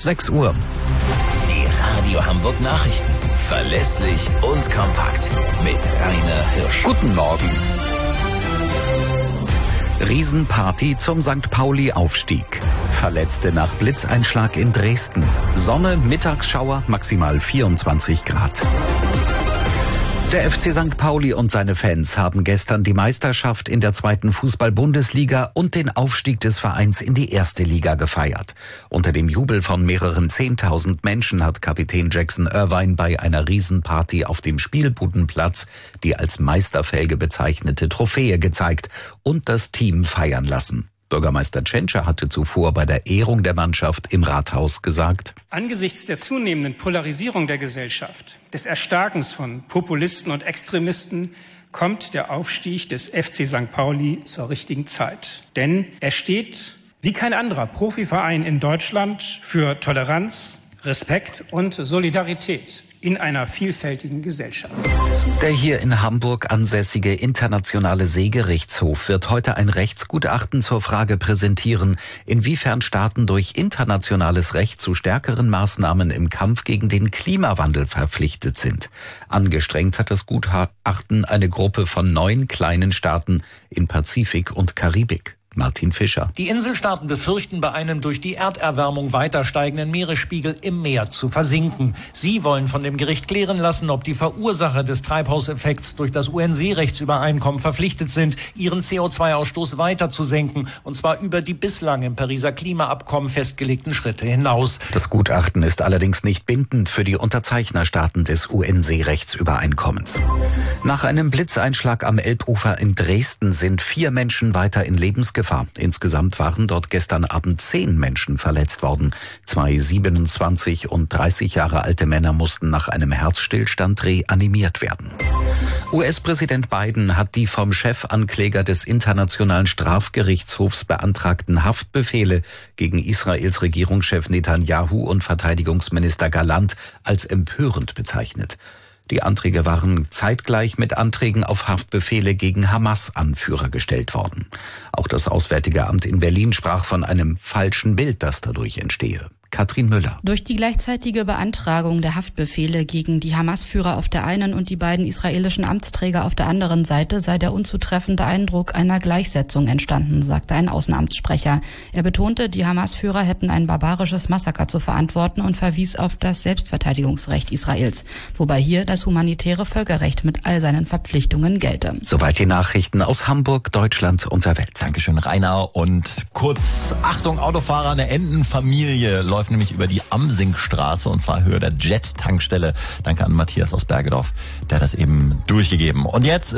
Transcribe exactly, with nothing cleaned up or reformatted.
sechs Uhr. Die Radio Hamburg Nachrichten. Verlässlich und kompakt. Mit Rainer Hirsch. Guten Morgen. Riesenparty zum Sankt Pauli-Aufstieg. Verletzte nach Blitzeinschlag in Dresden. Sonne, Mittagsschauer, maximal vierundzwanzig Grad. Der F C Sankt Pauli und seine Fans haben gestern die Meisterschaft in der zweiten Fußball-Bundesliga und den Aufstieg des Vereins in die erste Liga gefeiert. Unter dem Jubel von mehreren zehntausend Menschen hat Kapitän Jackson Irvine bei einer Riesenparty auf dem Spielbudenplatz die als Meisterfelge bezeichnete Trophäe gezeigt und das Team feiern lassen. Bürgermeister Tschentscher hatte zuvor bei der Ehrung der Mannschaft im Rathaus gesagt: Angesichts der zunehmenden Polarisierung der Gesellschaft, des Erstarkens von Populisten und Extremisten, kommt der Aufstieg des F C Sankt Pauli zur richtigen Zeit. Denn er steht wie kein anderer Profiverein in Deutschland für Toleranz, Respekt und Solidarität in einer vielfältigen Gesellschaft. Der hier in Hamburg ansässige Internationale Seegerichtshof wird heute ein Rechtsgutachten zur Frage präsentieren, inwiefern Staaten durch internationales Recht zu stärkeren Maßnahmen im Kampf gegen den Klimawandel verpflichtet sind. Angestrengt hat das Gutachten eine Gruppe von neun kleinen Staaten in Pazifik und Karibik. Martin Fischer. Die Inselstaaten befürchten, bei einem durch die Erderwärmung weiter steigenden Meeresspiegel im Meer zu versinken. Sie wollen von dem Gericht klären lassen, ob die Verursacher des Treibhauseffekts durch das U N-Seerechtsübereinkommen verpflichtet sind, ihren C O zwei Ausstoß weiter zu senken, und zwar über die bislang im Pariser Klimaabkommen festgelegten Schritte hinaus. Das Gutachten ist allerdings nicht bindend für die Unterzeichnerstaaten des U N-Seerechtsübereinkommens. Nach einem Blitzeinschlag am Elbufer in Dresden sind vier Menschen weiter in Lebensgefahr. Insgesamt waren dort gestern Abend zehn Menschen verletzt worden. Zwei siebenundzwanzig und dreißig Jahre alte Männer mussten nach einem Herzstillstand reanimiert werden. U S-Präsident Biden hat die vom Chefankläger des Internationalen Strafgerichtshofs beantragten Haftbefehle gegen Israels Regierungschef Netanyahu und Verteidigungsminister Gallant als empörend bezeichnet. Die Anträge waren zeitgleich mit Anträgen auf Haftbefehle gegen Hamas-Anführer gestellt worden. Auch das Auswärtige Amt in Berlin sprach von einem falschen Bild, das dadurch entstehe. Katrin Müller. Durch die gleichzeitige Beantragung der Haftbefehle gegen die Hamas-Führer auf der einen und die beiden israelischen Amtsträger auf der anderen Seite sei der unzutreffende Eindruck einer Gleichsetzung entstanden, sagte ein Außenamtssprecher. Er betonte, die Hamas-Führer hätten ein barbarisches Massaker zu verantworten und verwies auf das Selbstverteidigungsrecht Israels, wobei hier das humanitäre Völkerrecht mit all seinen Verpflichtungen gelte. Soweit die Nachrichten aus Hamburg, Deutschland und der Welt. Dankeschön, Rainer. Und kurz, Achtung, Autofahrer, eine Entenfamilie läuft nämlich über die Amsingstraße, und zwar Höhe der Jet-Tankstelle. Danke an Matthias aus Bergedorf, der hat das eben durchgegeben. Und jetzt